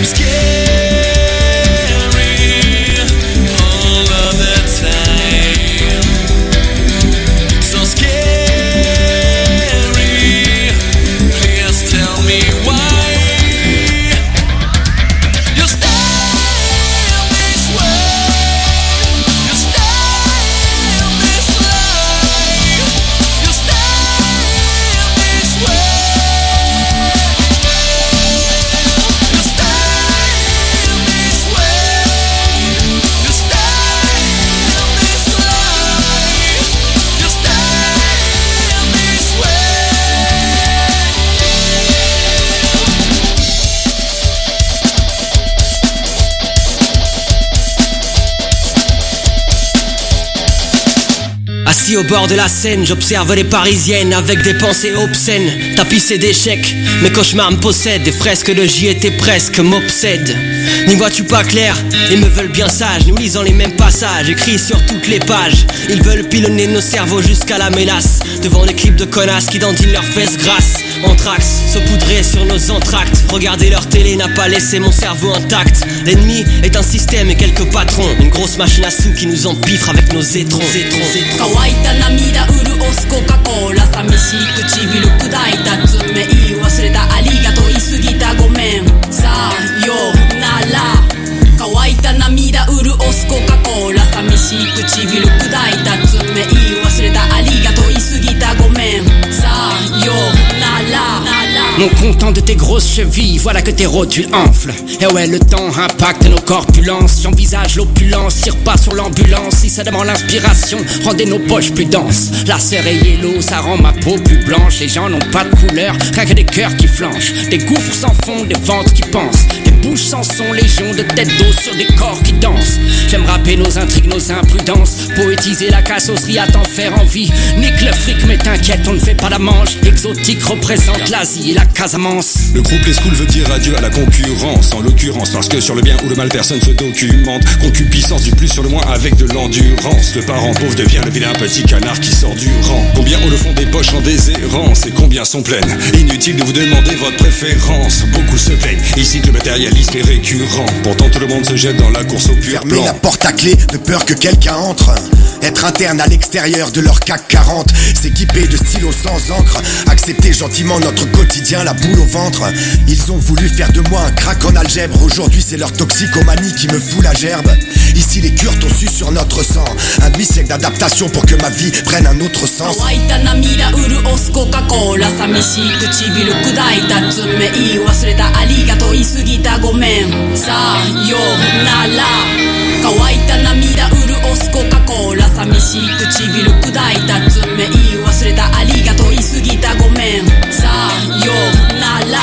Assis au bord de la Seine, j'observe les Parisiennes avec des pensées obscènes. Tapissées d'échecs, mes cauchemars me possèdent. Des fresques de j'y étais presque m'obsèdent. N'y vois-tu pas clair? Ils me veulent bien sages, nous lisons les mêmes passages, écrits sur toutes les pages. Ils veulent pilonner nos cerveaux jusqu'à la mélasse. Devant les clips de connasses qui dandinent leurs fesses grasses. Anthrax, saupoudrés sur nos entractes. Regarder leur télé n'a pas laissé mon cerveau intact. L'ennemi est un système et quelques patrons. Une grosse machine à sous qui nous empiffre avec nos étrons. 乾いた涙潤すコカ・コーラ寂しい唇砕いた爪言い忘れたありがとう言い過ぎたごめんさよなら乾いた涙潤すコカ・コーラ寂しい唇砕いた爪言い忘れたありがとう言い過ぎたごめんさよなら Non content de tes grosses chevilles, voilà que tes rotules enflent. Et ouais, le temps impacte nos corpulences. J'envisage l'opulence, tire pas sur l'ambulance. Si ça demande l'inspiration, rendez nos poches plus denses. La serre et yellow, ça rend ma peau plus blanche. Les gens n'ont pas de couleur, rien que des cœurs qui flanchent. Des gouffres sans fond, des ventres qui pensent. Des bouches sans son, légion de têtes d'eau sur des corps qui dansent. J'aime rapper nos intrigues, nos imprudences. Poétiser la cassosserie à t'en faire envie. Nique le fric, mais t'inquiète, on ne fait pas la manche. Exotique représente l'Asie et la Casamance. Le groupe Les Schools veut dire adieu à la concurrence. En l'occurrence, parce que sur le bien ou le mal personne se documente. Concupiscence du plus sur le moins avec de l'endurance. Le parent pauvre devient le vilain petit canard qui sort du rang. Combien ont le fond des poches en déshérence et combien sont pleines? Inutile de vous demander votre préférence. Beaucoup se plaignent, ici que le matérialisme est récurrent. Pourtant tout le monde se jette dans la course au pur Fermer blanc. la porte à clé de peur que quelqu'un entre. Être interne à l'extérieur de leur CAC 40. S'équiper de stylos sans encre. Accepter gentiment notre quotidien, la boule au ventre. Ils ont voulu faire de moi un crack en algèbre. Aujourd'hui c'est leur toxicomanie qui me fout la gerbe. Ici les Kurdes ont su sur notre sang. Un demi-siècle d'adaptation pour que ma vie prenne un autre sens. 乾いた涙潤すコカ・コーラ寂しい唇砕いた爪言い忘れたありがとう言い過ぎたごめんさよなら乾いた涙潤すコカ・コーラ寂しい唇砕いた爪言い忘れたありがとう言い過ぎたごめんさよなら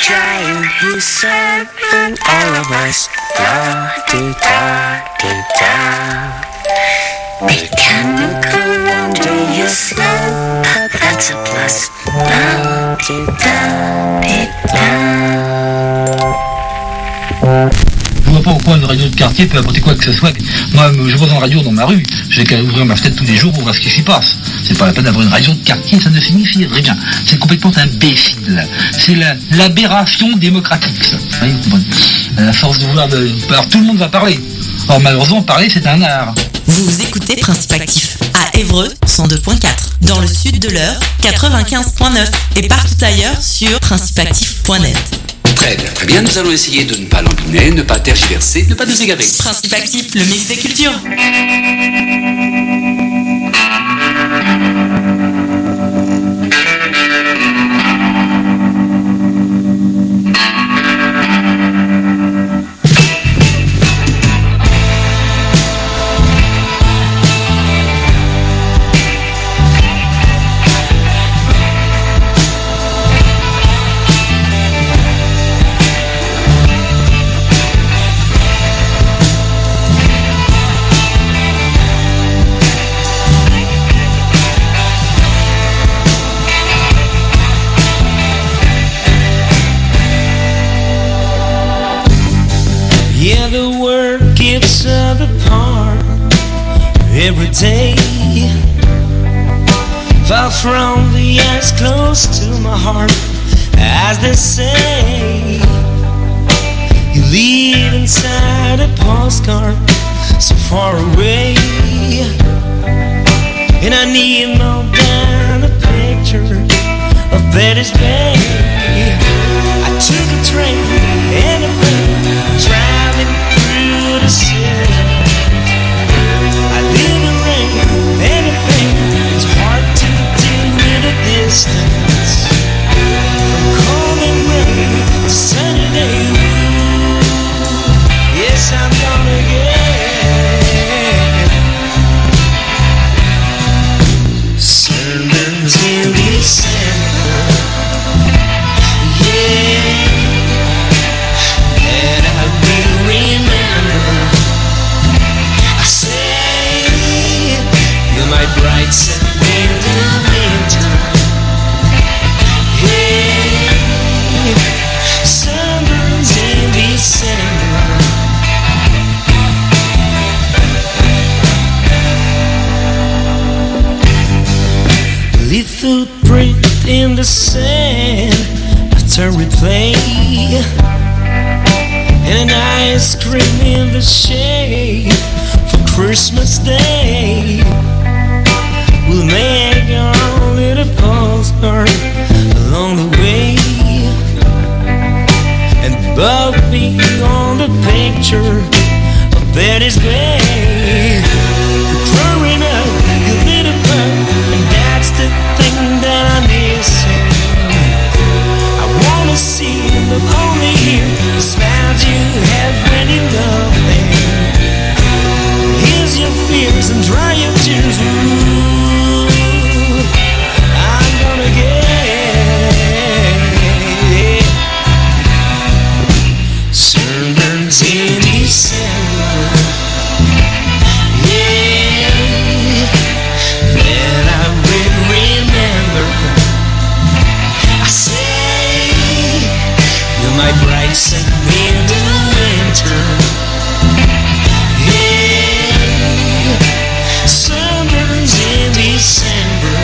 giant who's serving all of us. La-di-da-di-da. Mechanical wonder, you slow, but that's a plus. La-di-da-di-da. Je vois pas pourquoi une radio de quartier peut apporter quoi que ce soit. Moi, je vois une radio dans ma rue, j'ai qu'à ouvrir ma fenêtre tous les jours pour voir ce qui s'y passe. C'est pas la peine d'avoir une radio de quartier, ça ne signifie rien. C'est complètement imbécile. C'est l'aberration démocratique, ça. Vous voyez, vous comprenez ? À force de vouloir... Alors tout le monde va parler. Or malheureusement, parler, c'est un art. Vous écoutez Principe Actif à Évreux 102.4, dans le sud de l'Eure 95.9 et partout ailleurs sur principeactif.net. Très bien, nous allons essayer de ne pas lambiner, ne pas tergiverser, ne pas nous égarer. Principe Actif, le mix des cultures. Yeah, the world gets apart every day. Far from the eyes, close to my heart, as they say. You live inside a postcard, so far away. And I need more than a picture of Betty's Bay. I took a train and a plane, driving through the city. I live in rain and in pain. It's hard to deal with the distance from cold and gray to sunny day. Yes, I'm gonna get sermons in December. Yeah. Bright sun in the winter. Hey, summers in December. Leave footprint in the sand after we play, and an ice cream in the shade for Christmas Day. We'll make our little postcard along the way, and both be on the picture of Betty's Bay. Growing up, you little pup, and that's the thing that I'm missing. I wanna see but only hear the smiles you have when you love them. Here's your fears and dry your tears. Sermons in December. Yeah, that I will remember. I say, you're my bright sun in the winter. Yeah, summers in December.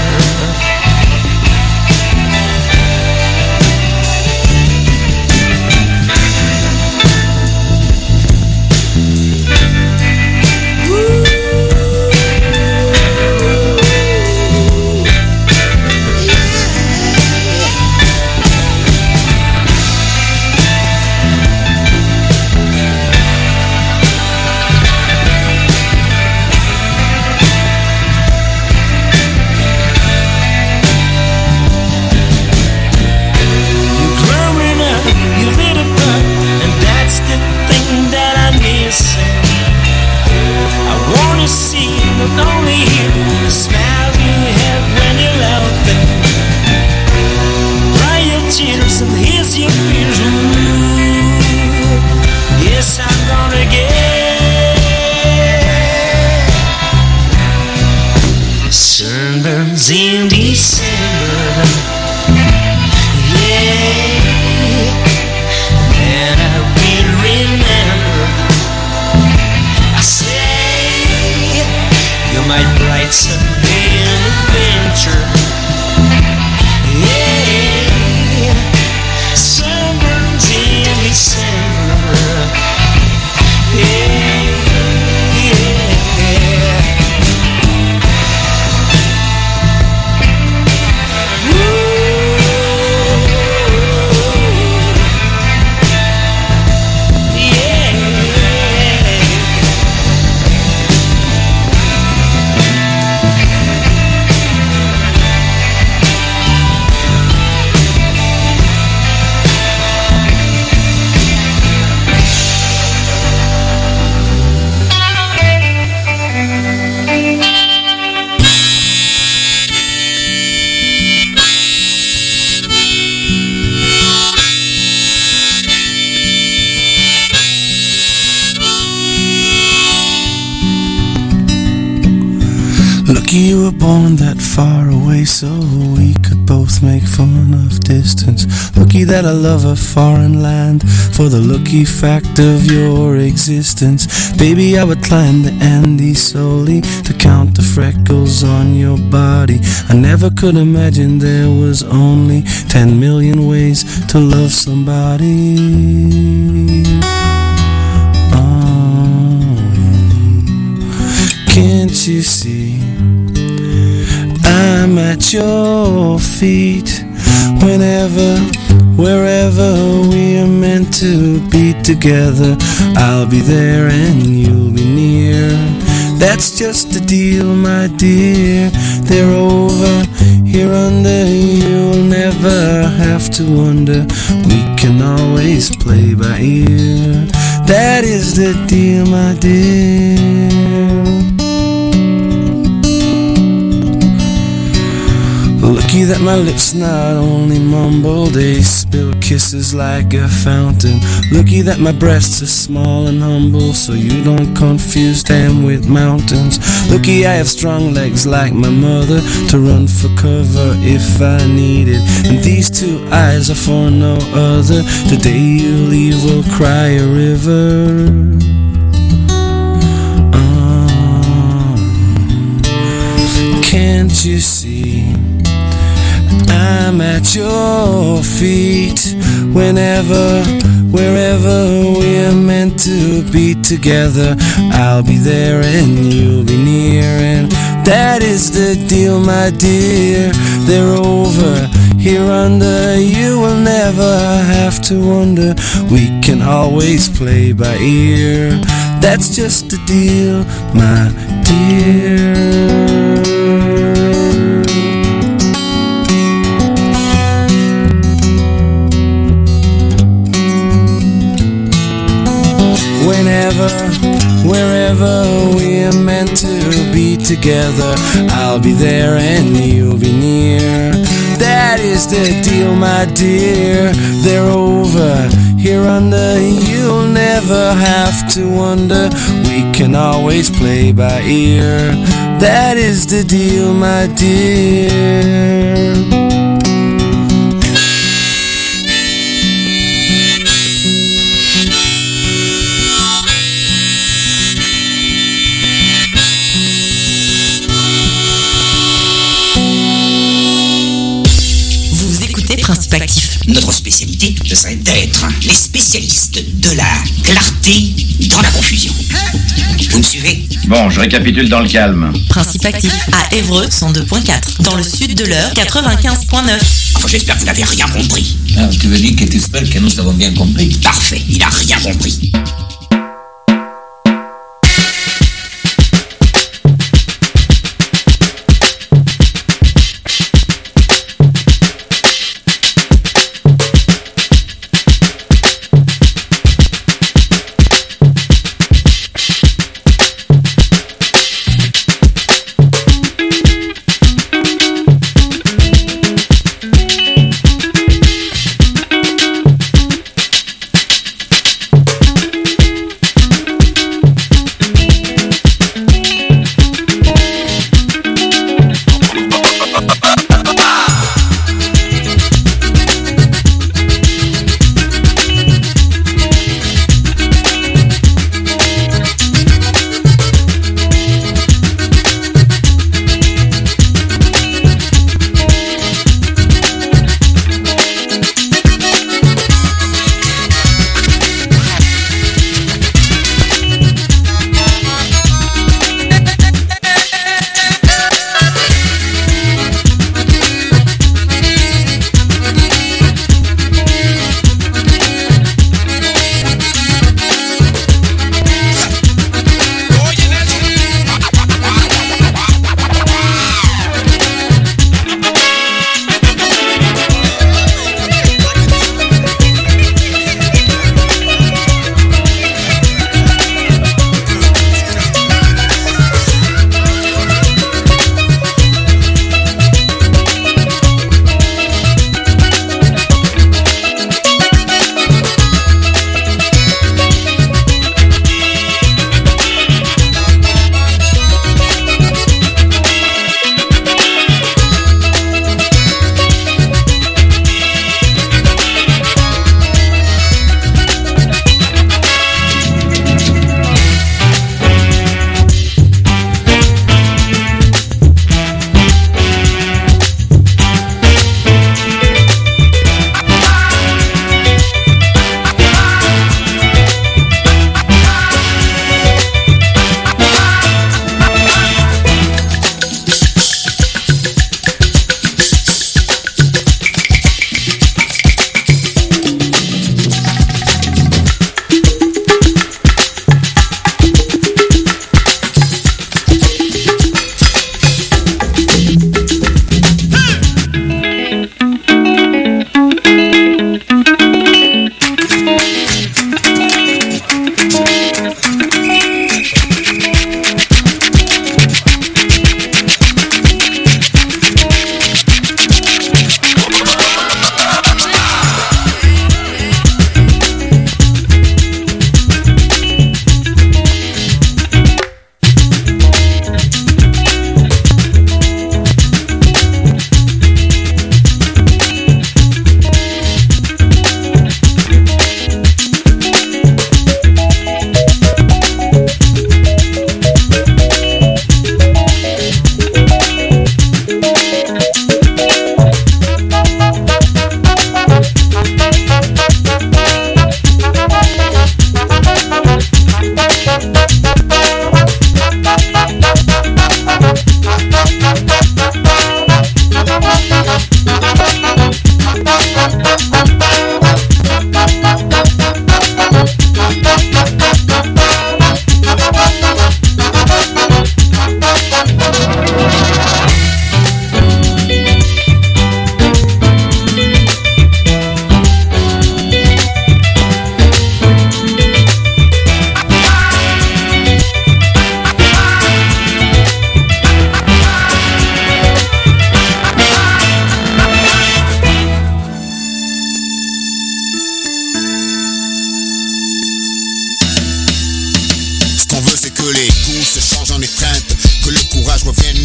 Here's your fears. sunburns in December. Yeah, and I will remember. I say, you're my bright sunbeam adventure. Yeah, sunburns in December. Yeah, yeah. Lucky you were born that far away so we could both make fun of distance. Lucky that I love a foreign land for the lucky fact of your existence. Baby, I would climb the Andes solely to count the freckles on your body. I never could imagine there was only 10 million ways to love somebody. Can't you see I'm at your feet whenever, wherever we are meant to be together? I'll be there and you'll be near. That's just a deal, my dear. They're over here under. You'll never have to wonder. We can always play by ear. That is the deal, my dear. Lucky that my lips not only mumble, they spill kisses like a fountain. Lucky that my breasts are small and humble, so you don't confuse them with mountains. Lucky I have strong legs like my mother to run for cover if I need it. And these two eyes are for no other. The day you leave will cry a river. Can't you see I'm at your feet whenever, wherever we're meant to be together? I'll be there and you'll be near, and that is the deal, my dear. They're over here under. You will never have to wonder. We can always play by ear. That's just the deal, my dear. Whenever, wherever we're meant to be together, I'll be there and you'll be near. That is the deal, my dear. They're over here under. You'll never have to wonder. We can always play by ear. That is the deal, my dear. Principe actif. Notre spécialité, ce serait d'être les spécialistes de la clarté dans la confusion. Vous me suivez? Bon, je récapitule dans le calme. Principe actif à Évreux 102.4. Dans le sud de l'heure 95.9. Enfin, j'espère que vous n'avez rien compris. Ah, tu veux dire que tu espères que nous avons bien compris? Parfait, il n'a rien compris.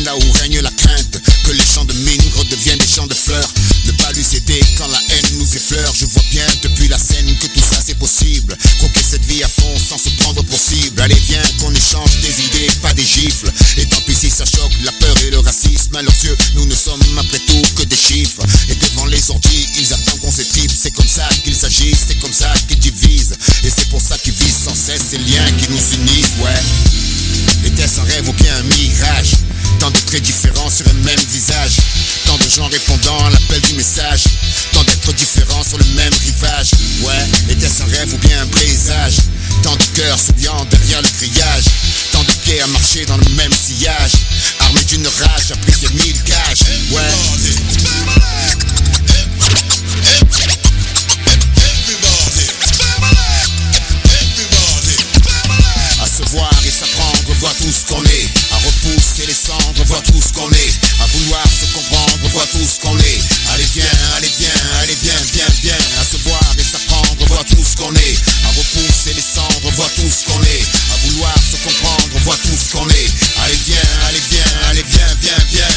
là où règne la crainte, que les champs de mine redeviennent des champs de fleurs. Ne pas lui céder quand la haine nous effleure. Je vois bien depuis la scène que tout ça c'est possible. Croquer cette vie à fond sans se prendre pour cible. Allez viens qu'on échange des idées, pas des gifles. Et tant pis si ça choque la peur et le racisme. À leurs yeux, nous ne sommes après tout que des chiffres. Et devant les ordi, ils attendent qu'on s'étripe. C'est comme ça qu'ils agissent, c'est comme ça qu'ils divisent. Et c'est pour ça qu'ils visent sans cesse ces liens qui nous unissent, ouais. Était-ce un rêve ou bien un mirage? Tant de traits différents sur un même visage. Tant de gens répondant à l'appel du message. Tant d'êtres différents sur le même rivage. Ouais, était-ce un rêve ou bien un présage? Tant de cœurs s'oubliant derrière le grillage. Tant de pieds à marcher dans le même sillage. Armé d'une rage, a pris ses 1000 gages. Ouais. À se voir et s'apprendre, voir tout ce qu'on est. À repousser les cendres, voir tout ce qu'on est. À vouloir se comprendre, voir tout ce qu'on est. Allez viens, allez viens, allez viens, viens, viens. À se voir et s'apprendre, voir tout ce qu'on est. À repousser les cendres, voir tout ce qu'on est. À vouloir se comprendre, voir tout ce qu'on est. Allez viens, allez viens, allez viens, viens, viens.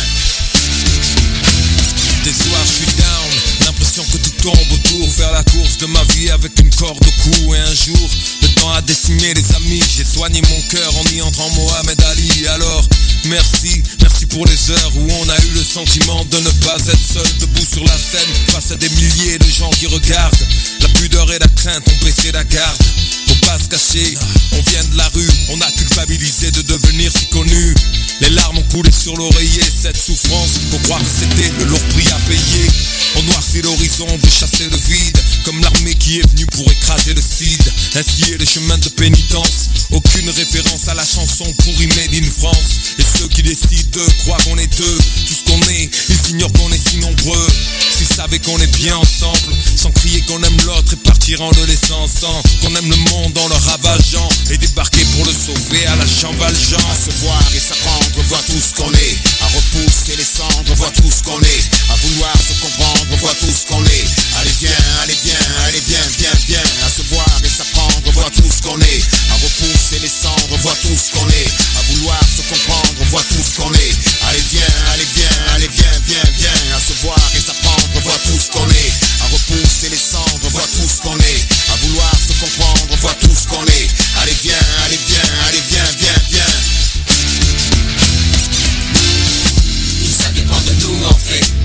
Des soirs je suis down, l'impression que tout tombe autour. Faire la course de ma vie avec une corde au cou. Et un jour, le temps a décimé les amis. J'ai soigné mon cœur en y entrant Mohamed Ali. Alors, merci, merci pour les heures où on a eu le sentiment de ne pas être seul. Debout sur la scène, face à des milliers de gens qui regardent. La pudeur et la crainte ont baissé la garde. Faut pas se cacher, on vient de la rue. On a culpabilisé de devenir si connu. Les larmes ont coulé sur l'oreiller. Cette souffrance, faut croire que c'était le lourd prix à payer. On noircit l'horizon, on veut chasser le vide. Comme l'armée qui est venue pour écraser le cid. Ainsi est le chemin de pénitence. Aucune référence à la chanson pourrie made in France. Et ceux qui décident de croire qu'on est deux. Tout ce qu'on est, ils ignorent qu'on est si nombreux. S'ils savaient qu'on est bien ensemble, sans crier qu'on aime l'autre et partir en le laissant sans. Qu'on aime le monde en le ravageant et débarquer pour le sauver à la Jean Valjean. À se voir et s'apprendre, voir tout ce qu'on est. À repousser les cendres, voir tout ce qu'on est. À vouloir se comprendre, voir tout ce qu'on est. Allez viens, allez viens, allez viens, viens, viens. À se voir et s'apprendre, voir tout ce qu'on est. À repousser les cendres, voir tout ce qu'on est. À vouloir se comprendre, voir tout ce qu'on est. Allez viens, allez viens, allez viens, viens, viens. À se voir et s'apprendre, voir tout ce qu'on est. À repousser les cendres, voir tout ce qu'on est. À vouloir se comprendre, voir tout ce qu'on est. Allez viens, allez viens, allez viens, viens, viens. Tout ça dépend de nous en fait.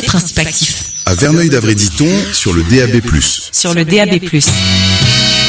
Principe Actif. À Verneuil-d'Avray-Ditton sur le DAB+. Sur le DAB+.